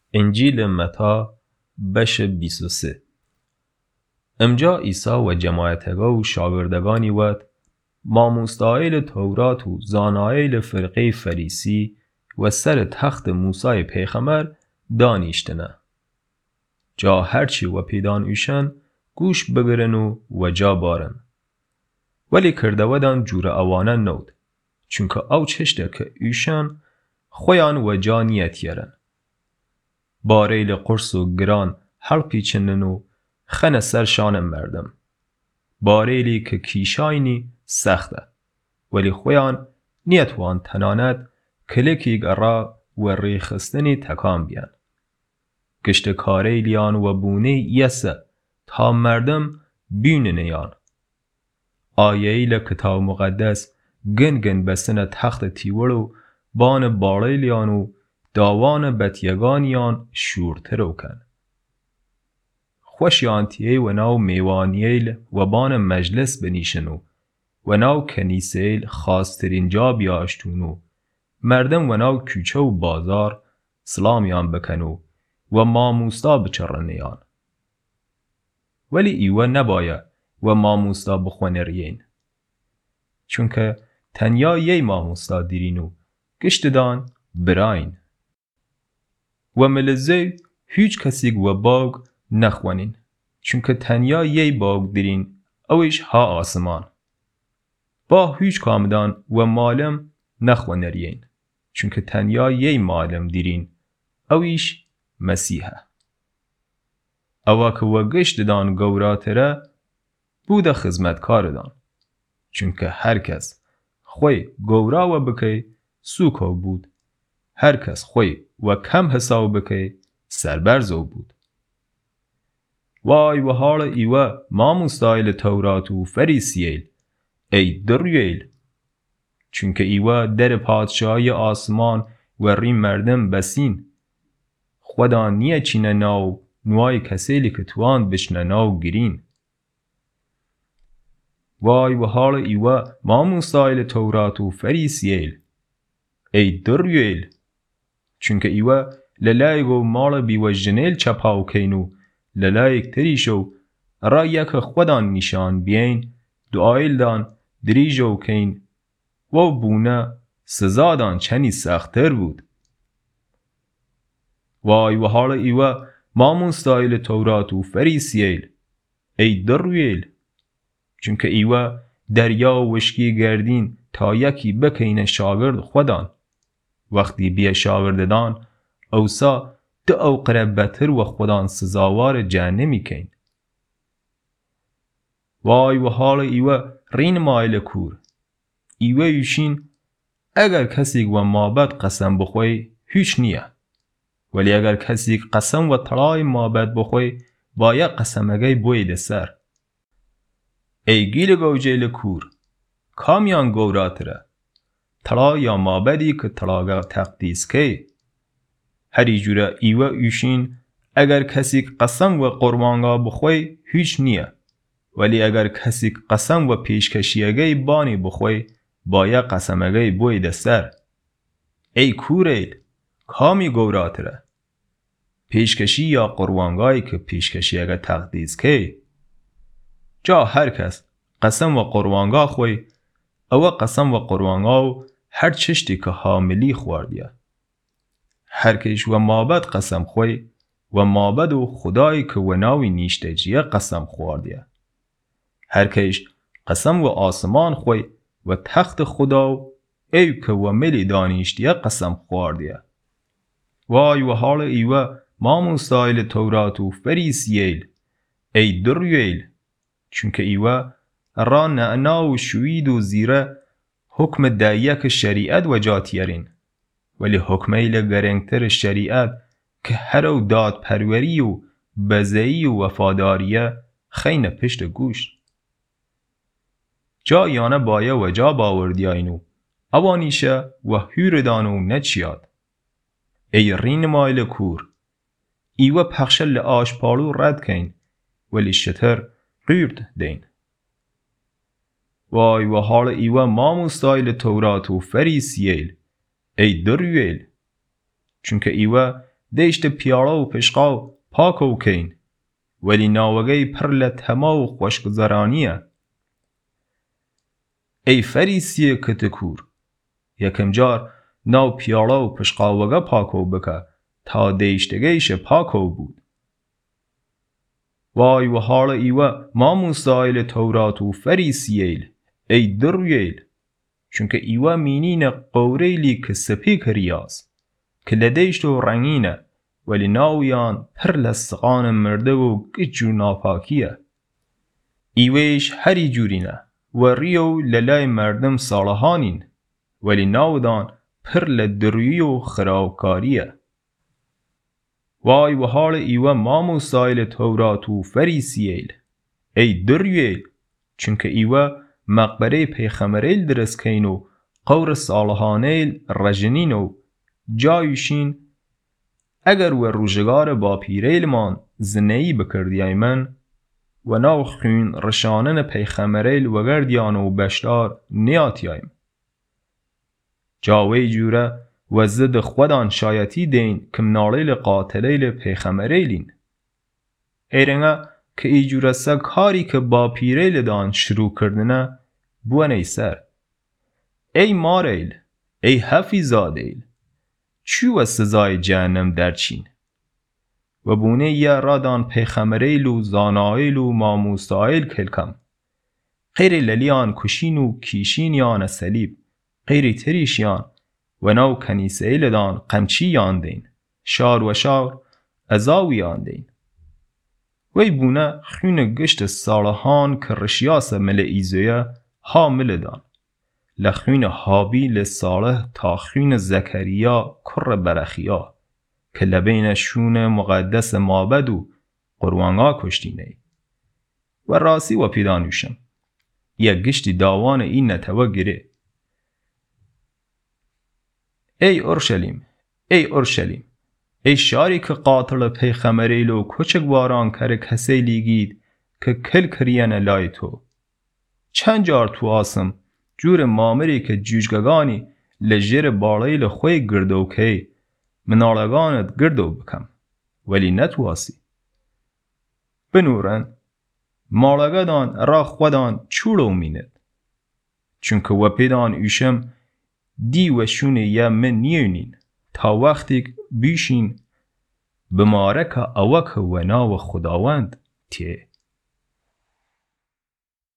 انجیل متی بش 23. امجا عیسی و جماعتگا و شاگردگانی ود ماموستایل تورات و زانایل فرقه فریسی و سر تخت موسی پیغمبر دانیشتنه. جا هرچی و پیدان ایشن گوش بگرن و جا بارن. ولی کرده ودان جور اوانه نود. چونکه او چشته که ایشن خویان و جا نیت یرن. باریل قرص و گران حل پیچنن و خن سر شان مردم. باریلی که کیشاینی سخته. ولی خویان نیت وان تناند کلکی گرا و ریخستنی تکان بیان. گشت کاریلیان و بونه یسه تا مردم بیننیان. آیهیل کتاب مقدس گن بسن تخت تیورو بان باریلیان و داوان بتیگانیان شورترو کن. خوشیانتیه و ناو میوانیل و بان مجلس بنیشنو و ناو کنیسیل خاصترین جا بیاشتونو مردم و ناو کوچه و بازار سلامیان بکنو و ماموستا بچرنیان. ولی ایوه نباید و ماموستا بخونرین. چونکه تنیا یه ماموستا دیرینو گشتدان براین. و ملزه هیچ کسی و باگ نخوانین. چونکه تنیا یه باگ دیرین اویش ها آسمان. با هیچ کامدان و معلم نخوانرین. چونکه تنیا یه معلم دیرین اویش مسیحه. اوه که و گشتدان گوراتره بوده خدمتکاردان. چونکه هر کس خوی گورا و بکی سوکو بود. هر کس خوی و کم حساب بکی سربرزو بود. وای و حال ایوه ماموستایل تورات و فریسییل ای درییل. چونکه ایوه در پادشاهی آسمان و ری مردم بسین. خدا نیه چینه ناو نوای کسیلی که توان بشنه ناو گرین. وای و حال ایوه ماموستایل تورات و فریسییل ای درییل. چونکه ایوه للایگو مال بیوجنیل چپاو کینو للایگ تریشو را یک خودان نشان بیین دعایل دان دریجو کین و بونه سزادان چنی سختر بود. وای و حال ایوه ماموستایل تورات و فریسییل ای درییل. چونکه ایوه دریا و وشکی گردین تا یکی بکین شاگرد خودان. وقتی بیا شاگرددان اوسا ده او قربتر و خودان سزاوار جهنمی کین. وای و حال ایوه رین مایل کور. ایوه ایشین اگر کسی و مابد قسم بخوی هیچ نیه. ولی اگر کسی قسم و طلای مابد بخوی باید قسمگی بوید سر. ای گیل گوجیل کور کامیان گوراتره طلا یا مابدی که طلاگا تقدیس که. هری جوره ایوه ایشین اگر کسی قسم و قربانگا بخوی هیچ نیه. ولی اگر کسی قسم و پیشکشیگی بانی بخوی باید قسمگی بوید سر. ای کوریل کامی گوراتره پیشکشی یا قربانگایی که پیشکشیگه تقدیس که. جا هر کس قسم و قربانگا خوی او قسم و قربانگا هر چشتی که حاملی خواردیه. هر کش و مابد قسم خوی و مابد و خدایی که و ناوی نیشتجیه قسم خواردیه. هر کش قسم و آسمان خوی و تخت خدا ای که و ملی دانیشتیه قسم خواردیه. وای و حال ایوه ماموستایل تورات و فریسییل ای درییل. چونکه ایوه را نعنا و شوید و زیره حکم دایک شریعت و جاتیرین. ولی حکمیل گرنگتر شریعت که هر داد پروری و بزهی و وفاداریه خین پشت گوش. جا یانه بایه و جا باوردیاینو اوانیشه و هیردانو نچیاد. ای رین مایل کور ایوه پخشل آشپالو رد کین ولی شتر قیرد دین. وای و حال ایوه ماموستایل تورات و فریسییل ای درییل. چونکه ایوه دیشت پیالا و پشقا پاک و کین ولی ناوگی پر لطما و خوشگذرانیه. ای فریسیه کتکور یکم جار ناو پیالا و پشقا وگا پاکو بکه تا دیشتگیش پاکو بود. وای و حال ایوه ماموسایل تورات و فریسییل ای درویل چونکه ایوه مینین قوریلی که سپی کریاز که لدیشت و رنگینه ولی ناویان پر لسقان مرده و گجو ناپاکیه. ایوهش هری جورینه و ریو للای مردم صالحانین ولی ناودان پر لدروی و خرابکاریه. وای و حال ایوه ماموسایل تورات و فریسییل ای درویل چونکه ایوه مقبره پیغمبریل درست کین و قور صالحانیل رجنین و جایشین اگر و روزگار با پیریلمان زنهی بکردیای من و ناو خون رشانن پیغمبریل و گردیان و بشدار نیاتیایم. جاوی جوره و زد خودان شایتی دین کم نالیل قاتلیل پیغمبریلین. ایرنگه که ای جوره سا کاری که با پیریل دان شروع کردنه بوان ای سر. ای ماریل، ای حفیظادیل، چو و سزای جهنم درچین؟ و بونه یه رادان پیغمبریل و زانایل و ماموسایل کلکم. غیر للیان کشین و کیشینیان سلیب، غیری تریشیان و نو کنیسه دان قمچی یاندین، شار و شار ازاوی یاندین. وی بونه خون گشت صالحان که رشیاس مل ایزویه حامل دان. لخون حابیل صالح تا خون زکریا کر برخیا که لبین شون مقدس مابد و قروانگا کشتینه. و راسی و پیدانوشم یک گشتی داوان این نتوه گره. ای اورشلیم، ای اورشلیم، ای شاری که قاتل پیغمبریل و کوچک واران کر کسی لیگید که کل کریان لای تو. چند جار تو آسم جور مامری که جوجگگانی لجر بالیل خوی گردو که منالگانت گردو بکم ولی نتواسی. بنورن مالگدان را خودان چولو میند چونکه و پیدان ایشم دی و شونه یا من نیونین تا وقتی بیشین بمارک اوک و ناو خداوند تیه.